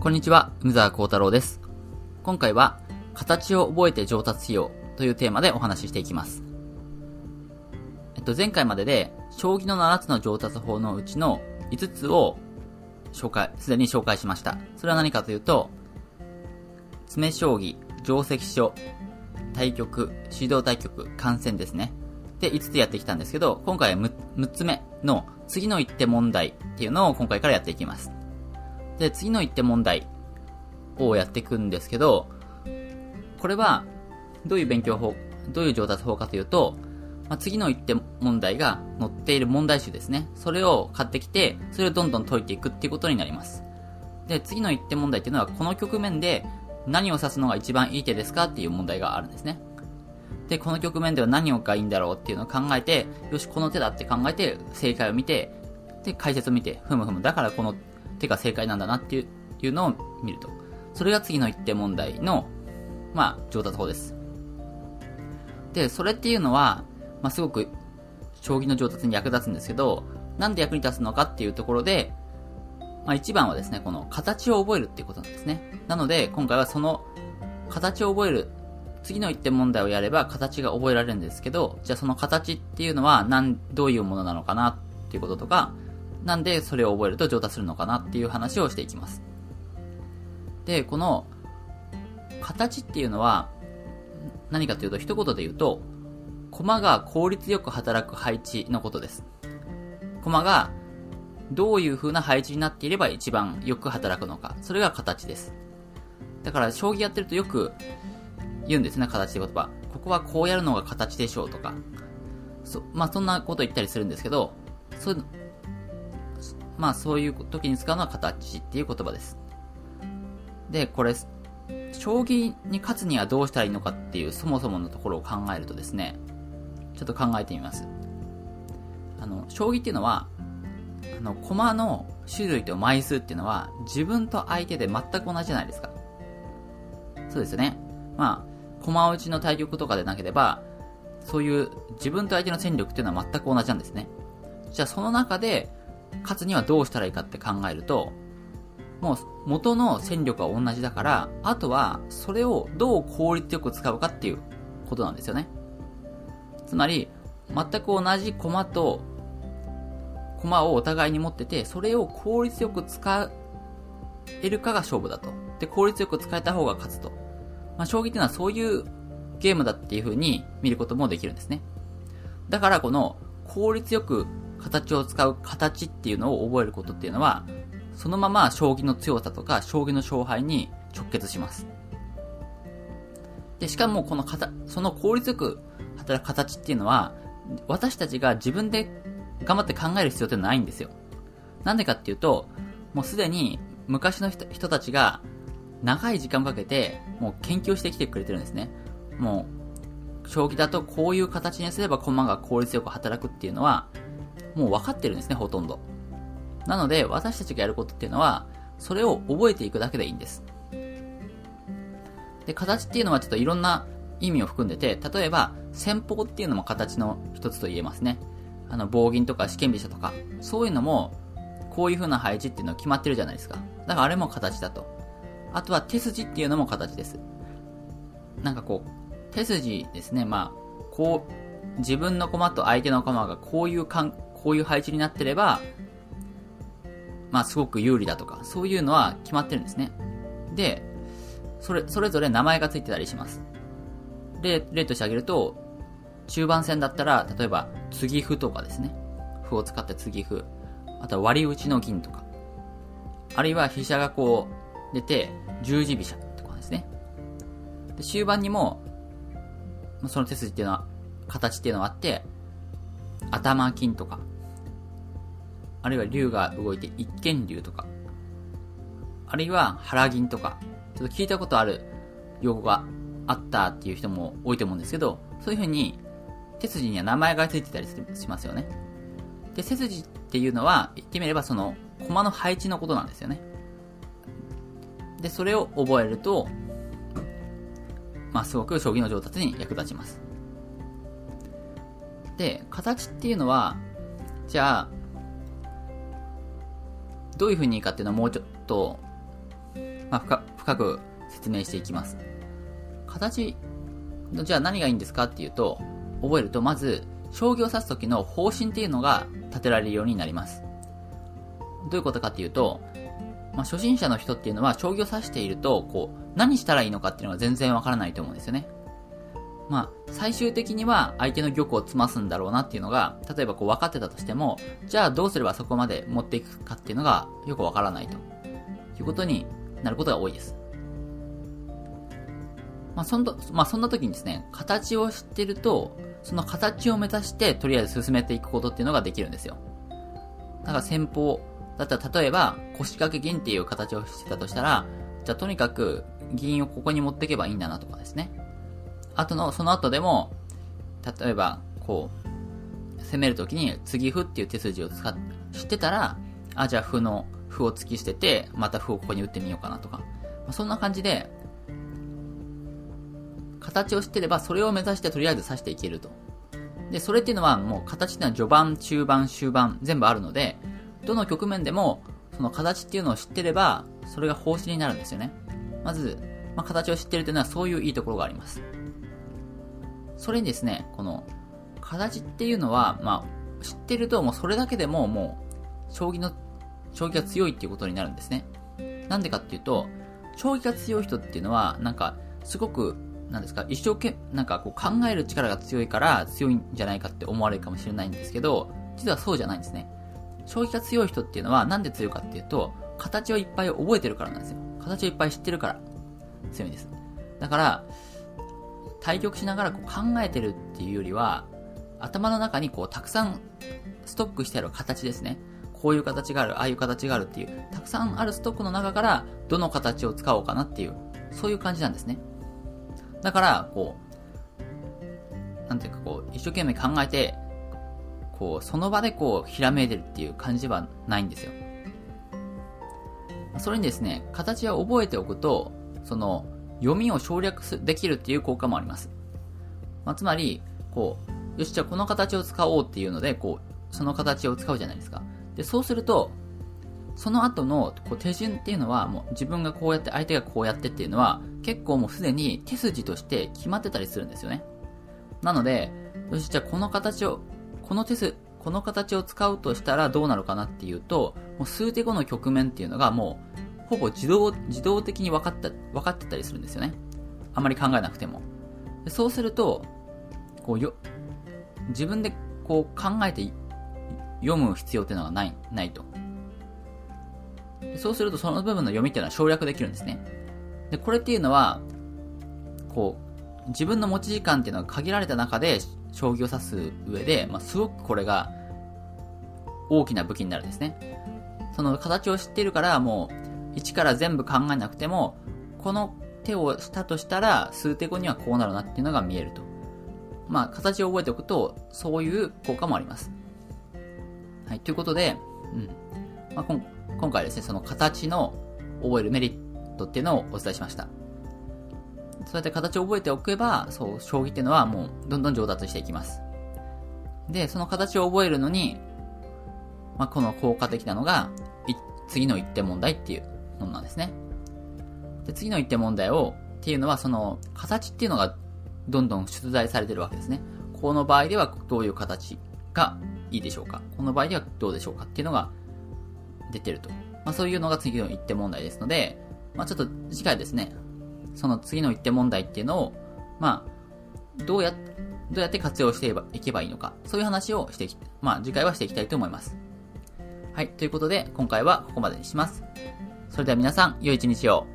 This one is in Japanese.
こんにちは、梅沢幸太郎です。今回は、形を覚えて上達しようというテーマでお話ししていきます。前回までで、将棋の7つの上達法のうちの5つをすでに紹介しました。それは何かというと、詰将棋、定跡書、対局、指導対局、観戦ですね。で、5つやってきたんですけど、今回は6つ目の次の一手問題っていうのを今回からやっていきます。で、次の一手問題をやっていくんですけど、これは、どういう上達法かというと、次の一手問題が載っている問題集ですね。それを買ってきて、それをどんどん解いていくっていうことになります。で、次の一手問題っていうのは、この局面で何を指すのが一番いい手ですかっていう問題があるんですね。で、この局面では何がいいんだろうっていうのを考えて、よし、この手だって考えて、正解を見て、で、解説を見て、だからこの手が正解なんだなっていうのを見ると。それが次の一手問題の、上達法です。で、それっていうのは、すごく、将棋の上達に役立つんですけど、なんで役に立つのかっていうところで、一番はですね、この形を覚えるっていうことなんですね。なので、今回はその、形を覚える、次の一手問題をやれば形が覚えられるんですけど、じゃあその形っていうのはどういうものなのかなっていうこととか、なんでそれを覚えると上達するのかなっていう話をしていきます。で、この形っていうのは何かというと、一言で言うと、駒が効率よく働く配置のことです。駒がどういう風な配置になっていれば一番よく働くのか、それが形です。だから将棋やってるとよく言うんですね、形って言葉。ここはこうやるのが形でしょうとか。そんなこと言ったりするんですけど、そういう時に使うのは形っていう言葉です。で、これ、将棋に勝つにはどうしたらいいのかっていうそもそものところを考えるとですね、ちょっと考えてみます。将棋っていうのは、駒の種類と枚数っていうのは自分と相手で全く同じじゃないですか。そうですよね。駒打ちの対局とかでなければ、そういう自分と相手の戦力っていうのは全く同じなんですね。じゃあその中で、勝つにはどうしたらいいかって考えると、もう元の戦力は同じだから、あとはそれをどう効率よく使うかっていうことなんですよね。つまり、全く同じ駒をお互いに持ってて、それを効率よく使えるかが勝負だと。で、効率よく使えた方が勝つと。将棋っていうのはそういうゲームだっていう風に見ることもできるんですね。だからこの効率よく形を使う形っていうのを覚えることっていうのは、そのまま将棋の強さとか将棋の勝敗に直結します。で、しかもその効率よく働く形っていうのは、私たちが自分で頑張って考える必要ってないんですよ。なんでかっていうと、もうすでに昔の人たちが長い時間をかけてもう研究してきてくれてるんですね。もう将棋だとこういう形にすれば駒が効率よく働くっていうのはもう分かってるんですね、ほとんど。なので私たちがやることっていうのはそれを覚えていくだけでいいんです。で、形っていうのはちょっといろんな意味を含んでて、例えば戦法っていうのも形の一つと言えますね。棒銀とか四間飛車とかそういうのもこういう風な配置っていうのは決まってるじゃないですか。だからあれも形だと。あとは手筋っていうのも形です。手筋ですね。自分の駒と相手の駒がこういう配置になってれば、すごく有利だとか、そういうのは決まってるんですね。で、それぞれ名前がついてたりします。例として挙げると、中盤戦だったら、例えば、継ぎ歩とかですね。歩を使って継ぎ歩。あとは割り打ちの銀とか。あるいは飛車が出て、十字飛車とかですね。で、終盤にも、その手筋っていうのは、形っていうのがあって、頭金とか、あるいは竜が動いて一間竜とか、あるいは腹銀とか、ちょっと聞いたことある用語があったっていう人も多いと思うんですけど、そういう風に手筋には名前がついてたりしますよね。で、手筋っていうのは言ってみればその駒の配置のことなんですよね。で、それを覚えると、すごく将棋の上達に役立ちます。で、形っていうのは、じゃあ、どういう風にいいかっていうのをもうちょっと深く説明していきます。形、じゃあ何がいいんですかっていうと、覚えるとまず、将棋を指す時の方針っていうのが立てられるようになります。どういうことかっていうと、初心者の人っていうのは将棋を指していると、何したらいいのかっていうのが全然わからないと思うんですよね。最終的には相手の玉を詰ますんだろうなっていうのが、例えば分かってたとしても、じゃあどうすればそこまで持っていくかっていうのがよくわからないということになることが多いです。そんな時にですね、形を知ってると、その形を目指してとりあえず進めていくことっていうのができるんですよ。だから先方だったら、例えば腰掛け銀っていう形をしてたとしたら、じゃあとにかく銀をここに持っていけばいいんだなとかですね。その後でも、例えば攻めるときに継ぎ歩っていう手筋を知ってたら、じゃあ歩を突き捨てて、また歩をここに打ってみようかなとか。そんな感じで、形を知ってればそれを目指してとりあえず指していけると。で、それっていうのはもう形っていうのは序盤、中盤、終盤全部あるので、どの局面でもその形っていうのを知ってれば、それが方針になるんですよね。まず、形を知ってるというのはそういういいところがあります。それにですね、この形っていうのは、知ってるともうそれだけでももう将棋が強いっていうことになるんですね。なんでかっていうと、将棋が強い人っていうのはすごく一生懸命考える力が強いから強いんじゃないかって思われるかもしれないんですけど、実はそうじゃないんですね。将棋が強い人っていうのはなんで強いかっていうと、形をいっぱい覚えてるからなんですよ。形をいっぱい知ってるから強いんです。だから対局しながら考えてるっていうよりは、頭の中にたくさんストックしてある形ですね。こういう形がある、ああいう形があるっていう、たくさんあるストックの中からどの形を使おうかなっていう、そういう感じなんですね。だから一生懸命考えて、その場でひらめいてるっていう感じはないんですよ。それにですね、形を覚えておくと、その読みを省略できるっていう効果もあります。つまり、よし、じゃあこの形を使おうっていうので、その形を使うじゃないですか。で、そうすると、その後の手順っていうのは、もう自分がこうやって、相手がこうやってっていうのは、結構もうすでに手筋として決まってたりするんですよね。なので、よし、じゃあこの形を使うとしたらどうなるかなっていうと、もう数手後の局面っていうのがもう、ほぼ自動的に分かってたりするんですよね。あまり考えなくても。でそうすると、自分で考えて読む必要っていうのがないと。でそうするとその部分の読みっていうのは省略できるんですね。で、これっていうのは、自分の持ち時間っていうのが限られた中で将棋を指す上で、すごくこれが大きな武器になるんですね。その形を知っているから、もう一から全部考えなくても、この手をしたとしたら数手後にはこうなるなっていうのが見えると。形を覚えておくとそういう効果もあります。はい、ということで、今回ですね、その形の覚えるメリットっていうのをお伝えしました。そうやって形を覚えておけば、将棋っていうのはもうどんどん上達していきます。で、その形を覚えるのに、この効果的なのが、次の一手問題っていうものなんですね。で、次の一手問題っていうのは、その形っていうのがどんどん出題されてるわけですね。この場合ではどういう形がいいでしょうか、この場合ではどうでしょうかっていうのが出てると。そういうのが次の一手問題ですので、ちょっと次回ですね、その次の一手問題っていうのを、どうやって活用していけばいいのか、そういう話を次回はしていきたいと思います。はい、ということで今回はここまでにします。それでは皆さん、良い一日を。